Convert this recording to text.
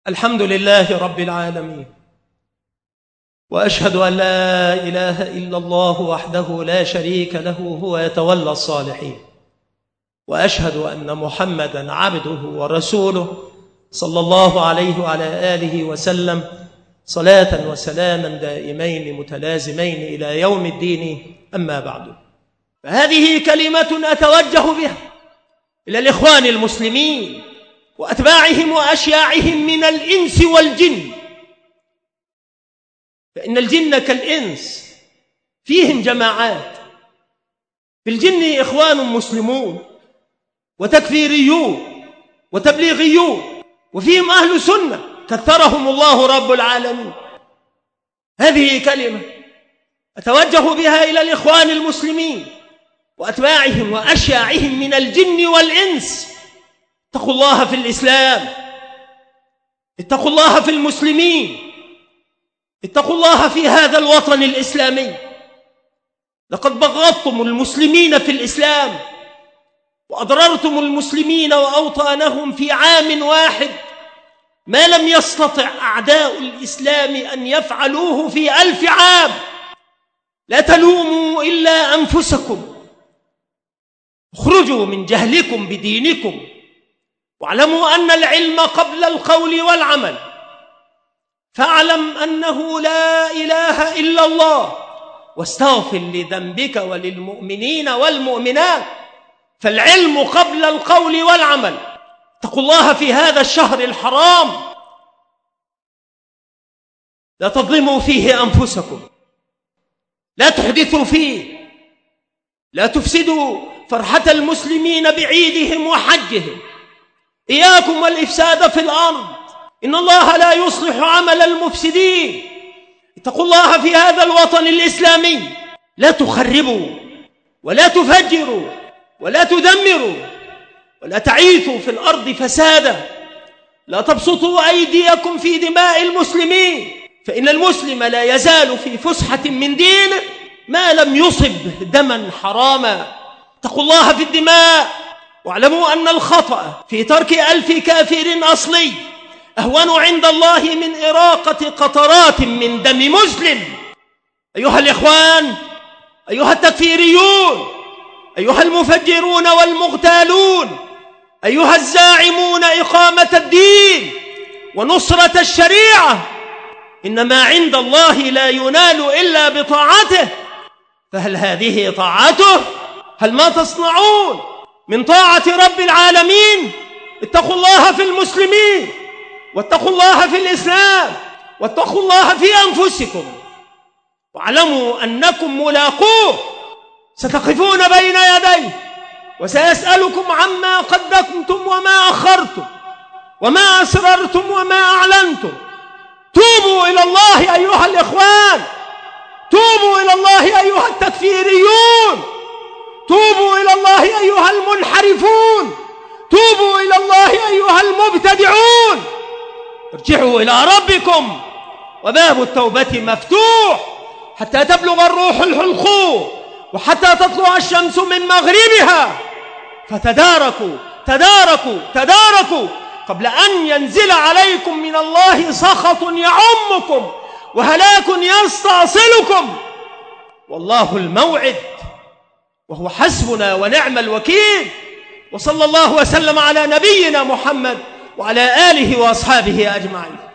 الحمد لله رب العالمين، وأشهد أن لا إله إلا الله وحده لا شريك له هو يتولى الصالحين، وأشهد أن محمدًا عبده ورسوله صلى الله عليه وعلى آله وسلم صلاة وسلاما دائمين متلازمين إلى يوم الدين. أما بعد، فهذه كلمة أتوجه بها إلى الإخوان المسلمين وأتباعهم وأشياعهم من الإنس والجن، فإن الجن كالإنس فيهم جماعات. في الجن إخوان مسلمون وتكفيريون وتبليغيون، وفيهم أهل سنة كثرهم الله رب العالمين. هذه كلمة أتوجه بها إلى الإخوان المسلمين وأتباعهم وأشياعهم من الجن والإنس: اتقوا الله في الإسلام، اتقوا الله في المسلمين، اتقوا الله في هذا الوطن الإسلامي. لقد بغضتم المسلمين في الإسلام وأضررتم المسلمين وأوطانهم في عام واحد ما لم يستطع أعداء الإسلام أن يفعلوه في 1000 عام. لا تلوموا إلا أنفسكم، اخرجوا من جهلكم بدينكم، واعلموا أن العلم قبل القول والعمل. فاعلم أنه لا إله إلا الله، واستغفر لذنبك وللمؤمنين والمؤمنات، فالعلم قبل القول والعمل. اتقوا الله في هذا الشهر الحرام، لا تظلموا فيه أنفسكم، لا تحدثوا فيه، لا تفسدوا فرحة المسلمين بعيدهم وحجهم. إياكم والإفساد في الأرض، إن الله لا يصلح عمل المفسدين. اتقوا الله في هذا الوطن الإسلامي، لا تخربوا ولا تفجروا ولا تدمروا ولا تعيثوا في الأرض فسادا. لا تبسطوا أيديكم في دماء المسلمين، فإن المسلم لا يزال في فسحة من دينه ما لم يصب دما حراما. اتقوا الله في الدماء، واعلموا أن الخطأ في ترك 1000 كافر أصلي أهون عند الله من إراقة قطرات من دم مسلم. أيها الإخوان، أيها التكفيريون، أيها المفجرون والمغتالون، أيها الزاعمون إقامة الدين ونصرة الشريعة، إن ما عند الله لا ينال إلا بطاعته. فهل هذه طاعته؟ هل ما تصنعون من طاعة رب العالمين؟ اتقوا الله في المسلمين، واتقوا الله في الإسلام، واتقوا الله في أنفسكم، واعلموا أنكم ملاقوه. ستقفون بين يديه وسيسألكم عما قدمتم وما أخرتم وما أسررتم وما أعلنتم. توبوا إلى الله أيها الإخوان، توبوا إلى الله أيها التكفيريون، توبوا إلى الله أيها المنحرفون، توبوا إلى الله أيها المبتدعون. ارجعوا إلى ربكم، وباب التوبة مفتوح حتى تبلغ الروح الحلقوم، وحتى تطلع الشمس من مغربها. فتداركوا تداركوا تداركوا قبل أن ينزل عليكم من الله سخط يعمكم وهلاك يستأصلكم. والله الموعد، وهو حسبنا ونعم الوكيل. وصلى الله وسلم على نبينا محمد وعلى آله وأصحابه أجمعين.